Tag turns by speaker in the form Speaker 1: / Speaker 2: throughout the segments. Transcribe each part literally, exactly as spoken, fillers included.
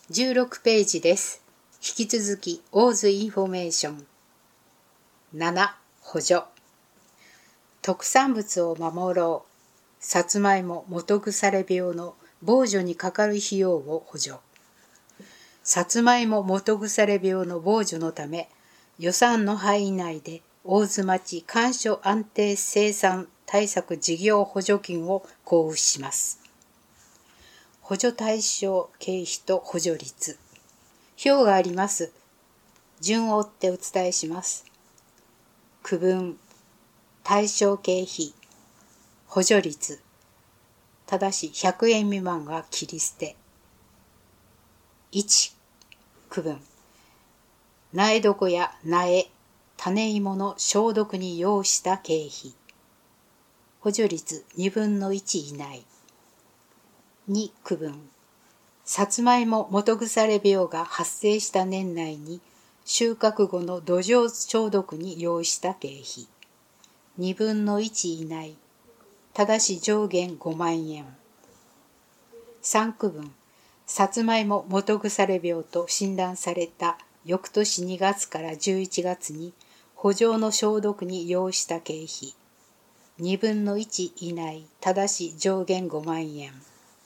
Speaker 1: じゅうろくページです。引き続き、オーズインフォメーション。なな、補助。特産物を守ろう。さつまいも基腐病の防除にかかる費用を補助。さつまいも基腐病の防除のため、予算の範囲内で大津町甘藷安定生産対策事業補助金を交付します。補助対象経費と補助率。表があります。順を追ってお伝えします。区分、対象経費、補助率。ただしひゃくえん未満は切り捨て。いち、区分。苗床や苗、種芋の消毒に要した経費。補助率にぶんのいち以内。に、区分。さつまいも基腐病が発生した年内に収穫後の土壌消毒に要した経費。にぶんのいち以内。ただし上限ごまんえん。さん、区分。さつまいも基腐病と診断された翌年にがつからじゅういちがつに圃場の消毒に要した経費。にぶんのいち以内。ただし上限ごまんえん。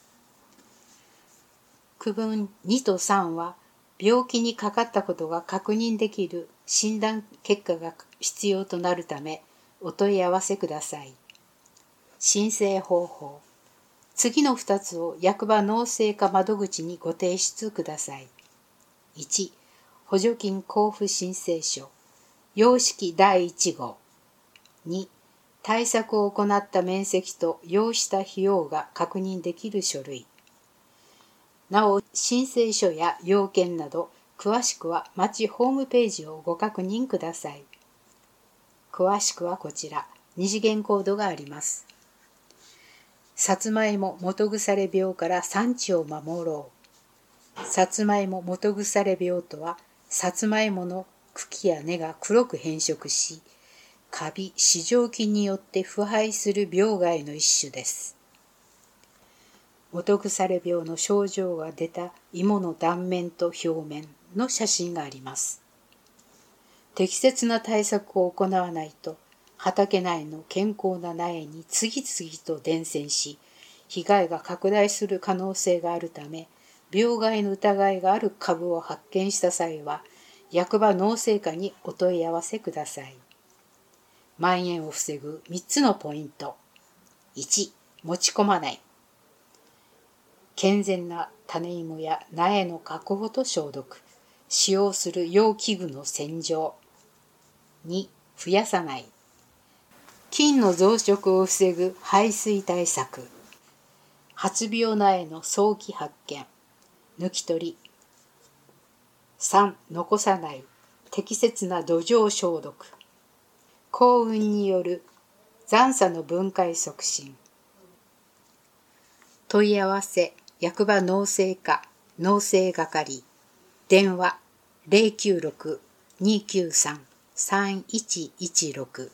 Speaker 1: 区分にとさんは、病気にかかったことが確認できる診断結果が必要となるため、お問い合わせください。申請方法。次のふたつを役場農政課窓口にご提出ください。いち、補助金交付申請書。様式だいいち号。に、対策を行った面積と要した費用が確認できる書類。なお、申請書や要件など、詳しくは町ホームページをご確認ください。詳しくはこちら、二次元コードがあります。さつまいも基腐病から産地を守ろう。さつまいも基腐病とは、さつまいもの茎や根が黒く変色し、カビ、糸状菌によって腐敗する病害の一種です。基腐病の症状が出た芋の断面と表面の写真があります。適切な対策を行わないと、畑内の健康な苗に次々と伝染し、被害が拡大する可能性があるため、病害の疑いがある株を発見した際は、役場農政課にお問い合わせください。蔓延を防ぐみっつのポイント。いち、持ち込まない。健全な種芋や苗の確保と消毒。使用する用器具の洗浄。に、増やさない。菌の増殖を防ぐ排水対策。発病苗の早期発見。抜き取り。さん、残さない。適切な土壌消毒。降雨による残渣の分解促進。問い合わせ。役場農政課農政係。電話 ゼロきゅうろく にきゅうさん さんいちいちろく。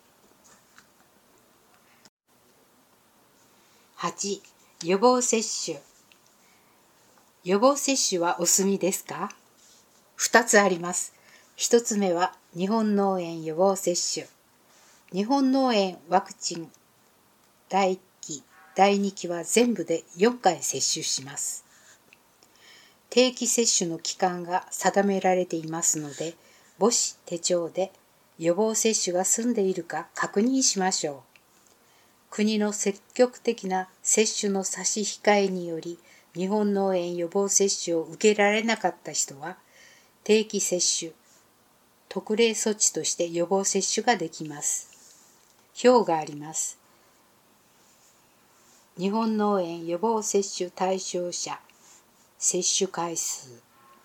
Speaker 1: はち、予防接種。予防接種はお済みですか？ふたつあります。ひとつめは日本脳炎予防接種。日本脳炎ワクチンだいいっき、だいにきは全部でよんかい接種します。定期接種の期間が定められていますので、母子手帳で予防接種が済んでいるか確認しましょう。国の積極的な接種の差し控えにより、日本脳炎予防接種を受けられなかった人は、定期接種、特例措置として予防接種ができます。表があります。日本脳炎予防接種対象者、接種回数。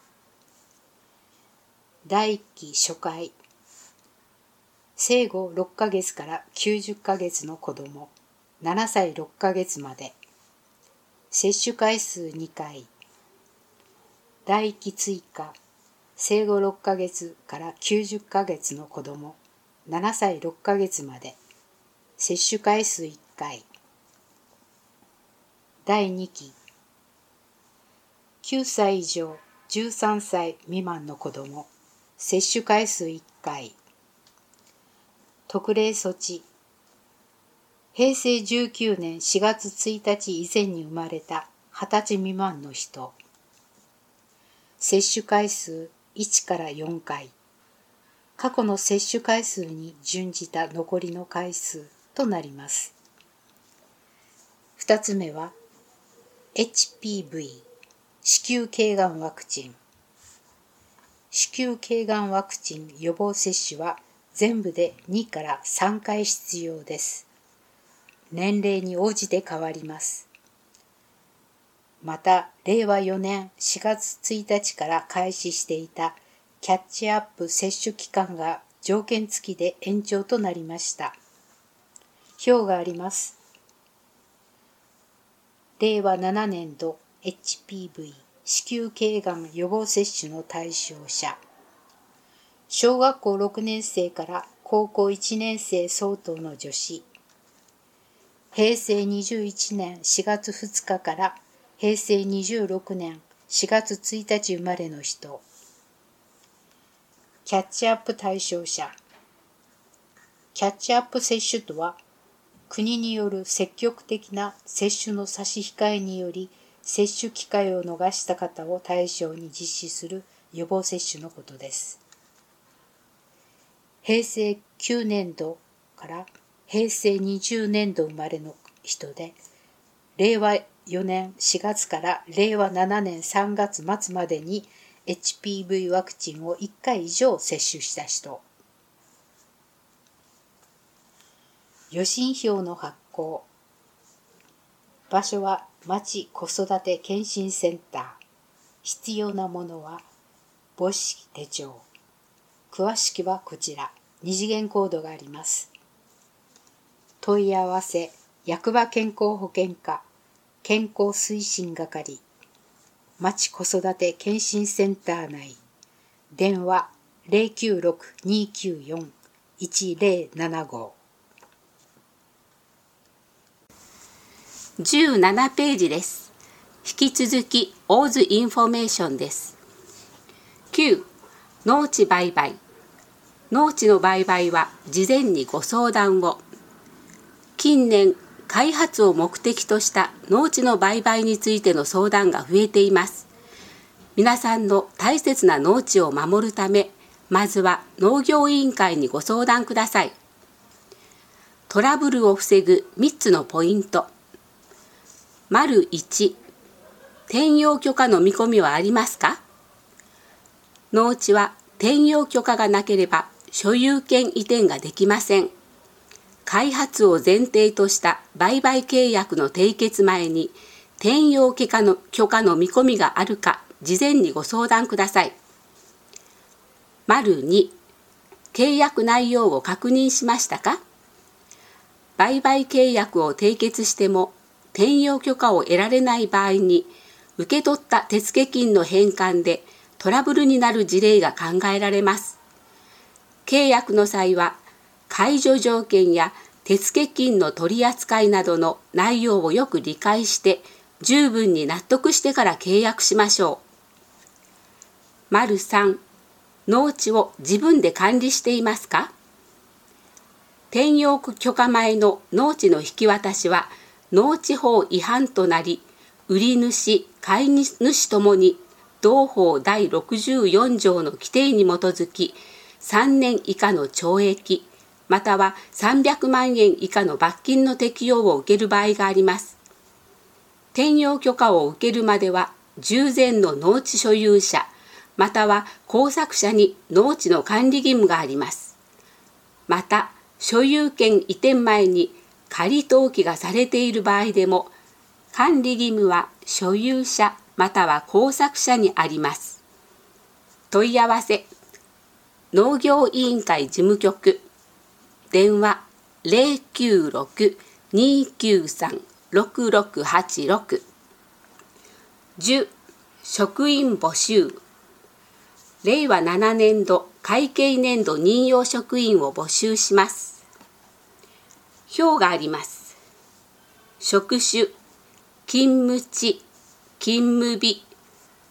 Speaker 1: だいいっき初回。生後ろっかげつからきゅうじゅっかげつの子ども、ななさいろっかげつまで。接種回数にかい。だいいっき追加。生後ろっかげつからきゅうじゅっかげつの子ども、ななさいろっかげつまで。接種回数いっかい。だいにき。 きゅうさい以上じゅうさんさい未満の子ども、接種回数いっかい。特例措置。へいせいじゅうきゅうねんしがつついたち以前に生まれたはたち未満の人。接種回数いちからよんかい。過去の接種回数に準じた残りの回数となります。ふたつめは エイチピーブイ 子宮頸がんワクチン。子宮頸がんワクチン予防接種は全部でにからさんかい必要です。年齢に応じて変わります。また、れいわよねんしがつついたちから開始していたキャッチアップ接種期間が条件付きで延長となりました。表があります。れいわななねんど エイチピーブイ 子宮頸がん予防接種の対象者。小学校ろくねんせいから高校いちねんせい相当の女子。へいせいにじゅういちねんしがつふつかからへいせいにじゅうろくねんしがつついたち生まれの人。キャッチアップ対象者。キャッチアップ接種とは、国による積極的な接種の差し控えにより、接種機会を逃した方を対象に実施する予防接種のことです。へいせいきゅうねんどからへいせいにじゅうねんど生まれの人で、れいわよねんしがつかられいわななねんさんがつまつまでに エイチピーブイ ワクチンをいっかい以上接種した人。予診票の発行。場所は町子育て健診センター。必要なものは母子手帳。詳しくはこちら。二次元コードがあります。問い合わせ、役場健康保険課、健康推進係、町子育て健診センター内、電話 ゼロきゅうろく にーきゅうよん いちゼロななご。
Speaker 2: じゅうななページです。引き続き、オーズインフォメーションです。きゅう. 農地売買。農地の売買は事前にご相談を。近年、開発を目的とした農地の売買についての相談が増えています。皆さんの大切な農地を守るため、まずは農業委員会にご相談ください。トラブルを防ぐみっつのポイント。いち. 転用許可の見込みはありますか？農地は転用許可がなければ所有権移転ができません。開発を前提とした売買契約の締結前に転用許可の許可の見込みがあるか事前にご相談ください。に. 契約内容を確認しましたか？売買契約を締結しても転用許可を得られない場合に受け取った手付金の返還でトラブルになる事例が考えられます。契約の際は解除条件や手付金の取り扱いなどの内容をよく理解して十分に納得してから契約しましょう。さん. 農地を自分で管理していますか？転用許可前の農地の引き渡しは農地法違反となり、売り主、買い主ともに同法だいろくじゅうよんじょうの規定に基づきさんねん以下の懲役、またはさんびゃくまんえん以下の罰金の適用を受ける場合があります。転用許可を受けるまでは、従前の農地所有者、または耕作者に農地の管理義務があります。また、所有権移転前に仮登記がされている場合でも、管理義務は所有者または耕作者にあります。問い合わせ、農業委員会事務局、電話 ゼロきゅうろく にーきゅうさん ろくろくはちろく。じゅう. 職員募集。れいわななねんど会計年度任用職員を募集します。表があります。職種、勤務地、勤務日、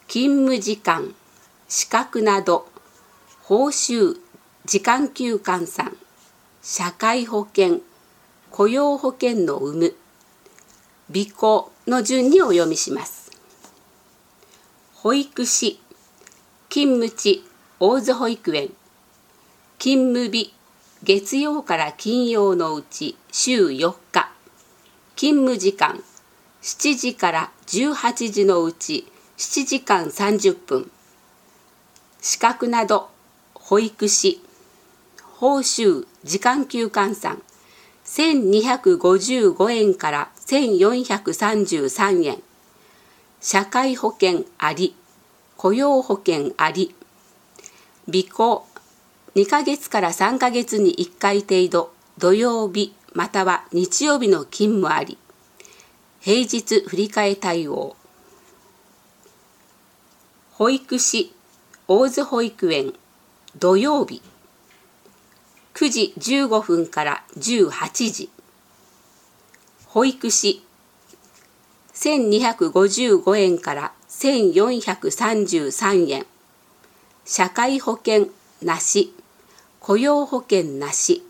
Speaker 2: 勤務時間、資格など、報酬、時間給換算、社会保険、雇用保険の有無、備考の順にお読みします。保育士、勤務地、大津保育園、勤務日、月曜から金曜のうち週よっか、勤務時間、しちじからじゅうはちじのうちななじかんさんじゅっぷん、資格など、保育士、報酬、時間給換算、せんにひゃくごじゅうごえんからせんよんひゃくさんじゅうさんえん、社会保険あり、雇用保険あり、備考、にかげつからさんかげつにいっかい程度、土曜日または日曜日の勤務あり、平日振り替え対応。保育士、大津保育園、土曜日、くじじゅうごふんからじゅうはちじ。保育士、せんにひゃくごじゅうごえんからせんよんひゃくさんじゅうさんえん、社会保険なし、雇用保険なし。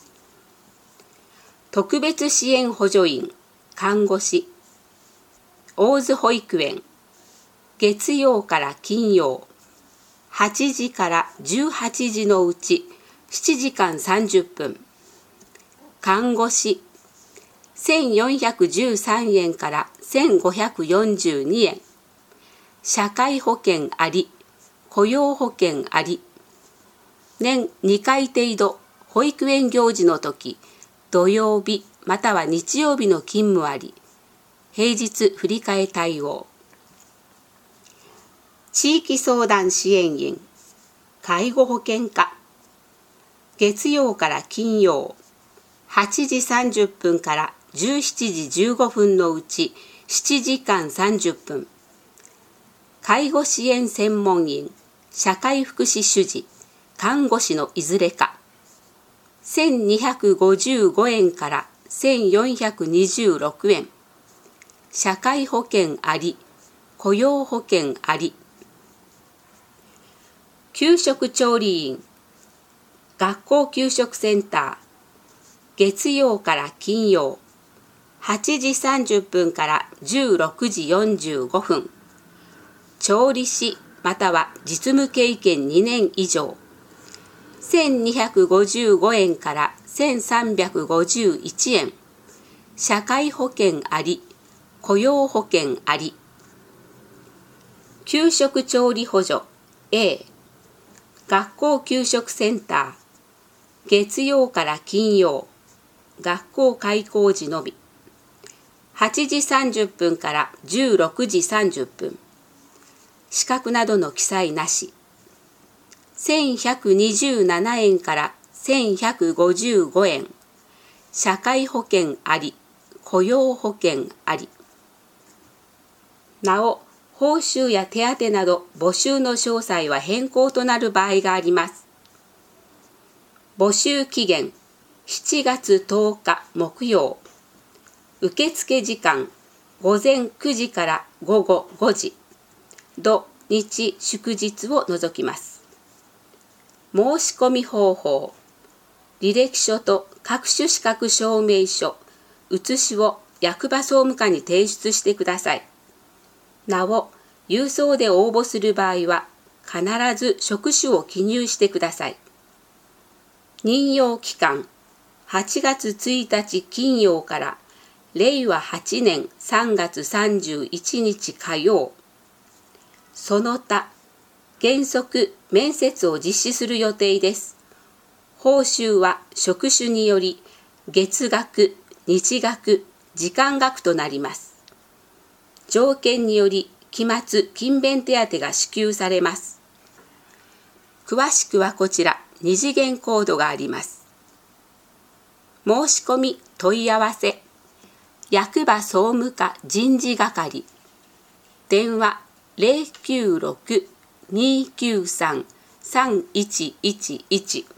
Speaker 2: 特別支援補助員、看護師、大津保育園、月曜から金曜、はちじからじゅうはちじのうちしちじかんさんじゅっぷん、看護師、せんよんひゃくじゅうさんえんからせんごひゃくよんじゅうにえん、社会保険あり、雇用保険あり。年にかい程度、保育園行事の時、土曜日または日曜日の勤務あり、平日振り替え対応。地域相談支援員、介護保険課、月曜から金曜、はちじさんじゅっぷんからじゅうしちじじゅうごふんのうちななじかんさんじゅっぷん、介護支援専門員、社会福祉主事、看護師のいずれか、せんにひゃくごじゅうごえんからせんよんひゃくにじゅうろくえん、社会保険あり、雇用保険あり。給食調理員、学校給食センター、月曜から金曜、はちじさんじゅっぷんからじゅうろくじよんじゅうごふん、調理師または実務経験にねん以上、せんにひゃくごじゅうごえんからせんさんびゃくごじゅういちえん、社会保険あり、雇用保険あり。給食調理補助 A、 学校給食センター、月曜から金曜、学校開校時のみ、はちじさんじゅっぷんからじゅうろくじさんじゅっぷん、資格などの記載なし、せんひゃくにじゅうななえんからせんひゃくごじゅうごえん、社会保険あり、雇用保険あり。なお、報酬や手当など募集の詳細は変更となる場合があります。募集期限しちがつとおか木曜、受付時間午前くじから午後ごじ、土日祝日を除きます。申し込み方法、履歴書と各種資格証明書、写しを役場総務課に提出してください。なお、郵送で応募する場合は、必ず職種を記入してください。任用期間、はちがつついたち金曜かられいわはちねんさんがつさんじゅういちにち火曜。その他、原則面接を実施する予定です。報酬は職種により月額、日額、時間額となります。条件により期末勤勉手当が支給されます。詳しくはこちら二次元コードがあります。申し込み問い合わせ、役場総務課人事係、電話 ゼロきゅうろく にーきゅうさん さんいちいちいち